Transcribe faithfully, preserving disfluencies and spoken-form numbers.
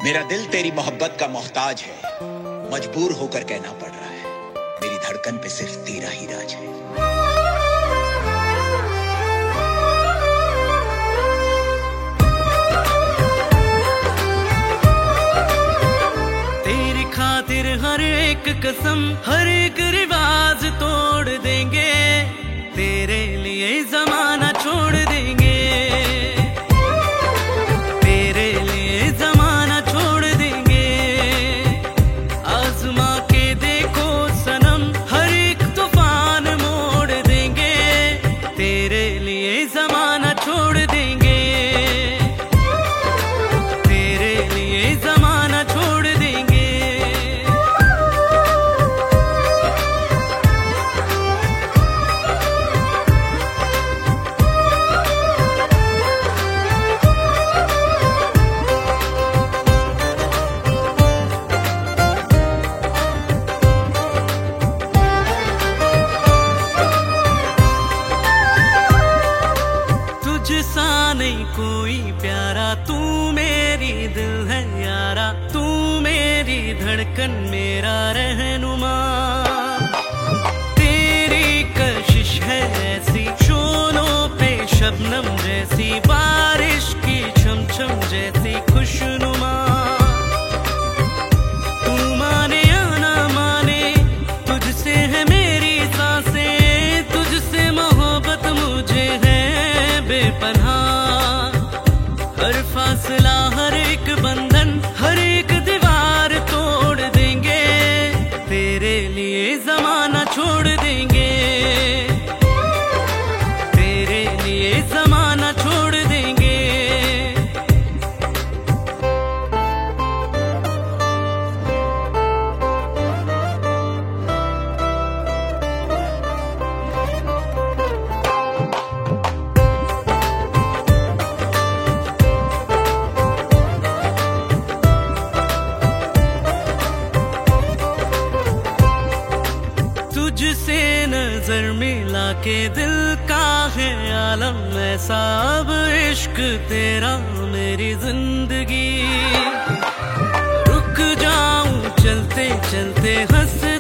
मेरा दिल तेरी मोहब्बत का मोहताज है, मजबूर होकर कहना पड़ रहा है, मेरी धड़कन पे सिर्फ तेरा ही राज है। तेरी खातिर हर एक कसम, हर एक रिवाज तोड़ देंगे, तेरे लिए जमाना छोड़ देंगे, तेरे लिए जमाना छोड़ देंगे। आजमा के देखो सनम, हर एक तूफान मोड़ देंगे, तेरे लिए जमाना छोड़ देंगे, तेरे लिए जमाना छोड़ देंगे। तुझसा नहीं कोई प्यारा, तू मेरी दिल है यारा, तू मेरी धड़कन मेरा रहनुमा। तेरी कशिश है ऐसी, शोलों पे शबनम जैसी, बारिश की छमछम जैसी खुशनुमा। तू माने या ना माने, तुझसे है मेरी सांसें, तुझसे मोहब्बत मुझे है बेपनाह। हर फासला, हर एक बंधन, हर एक दीवार तोड़ देंगे, तेरे लिए जमाना छोड़ देंगे, तेरे लिए जमाना छोड़ देंगे। तुझसे नजर मिला के दिल का है आलम ऐसा, अब इश्क तेरा मेरी जिंदगी। रुक जाऊं चलते चलते हंस